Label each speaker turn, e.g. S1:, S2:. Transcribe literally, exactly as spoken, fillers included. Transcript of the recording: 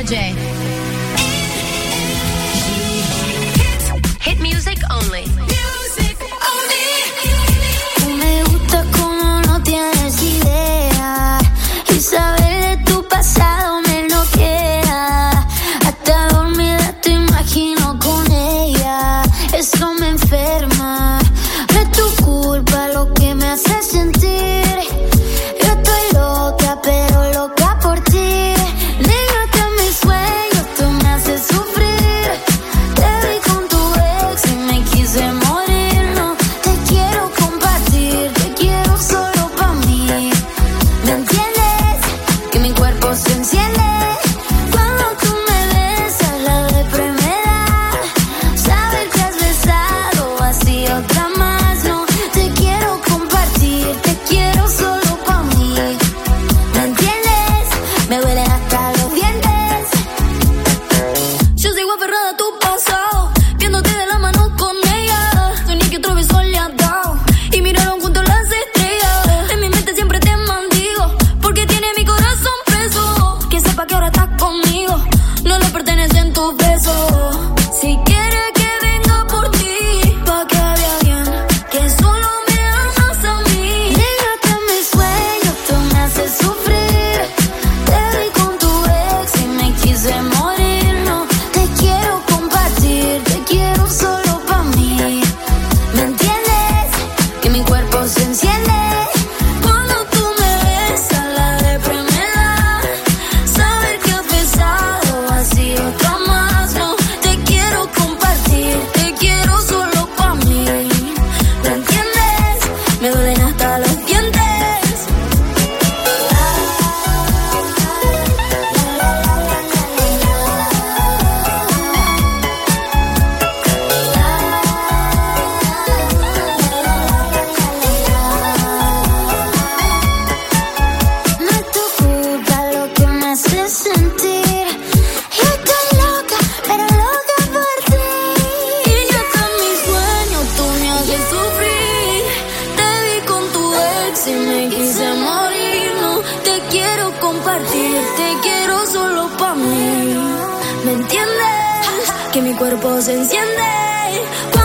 S1: J. Hit music only. Music
S2: only. Me gusta como no tienes idea. Y saber de tu pasado me enloquea. Hasta dormida te imagino con ella. Eso me enferma. No es tu culpa lo que me hace sentir. Yo estoy loca, pero loca por ti. Negate a mis sueños, tú me haces sufrir. Te vi con tu ex y me quise morir. No te quiero compartir, te quiero solo pa' mí. ¿Me entiendes? Que mi cuerpo se enciende cuando tú me besas, la depre me da. Saber que has besado así otra más. No te quiero compartir, te quiero solo pa' mí. ¿Me entiendes? Me duelen hasta los dientes. Yo sigo aferrada a tu pasado, viéndote de la mano con ella. Soñé que otro beso le ha dado y miraron juntos las estrellas. En mi mente siempre te maldigo, porque tiene mi corazón preso. Que sepa que ahora estás conmigo, no le pertenecen tus besos. Si quiere que venga por ti, pa' que vea bien que solo me amas a mí. Negate a mis sueños, tú me haces sufrir. Te vi con tu ex y me quise morir. No te quiero compartir, te quiero solo pa' mí. ¿Me entiendes? Que mi cuerpo se enciende cuando tú me besas, la depre me da. Saber que has besado así otra más. No te quiero compartir, te quiero solo pa' mí. ¿Me entiendes? Me duelen hasta los dientes. No es tu culpa lo que me hace sentir. Yo estoy loca, pero loca por ti. Y yo con mis sueños, tú me haces sufrir. Te vi con tu ex y me quise morir. No te quiero compartir, te quiero solo pa' mí. ¿Me entiendes? Que mi cuerpo se enciende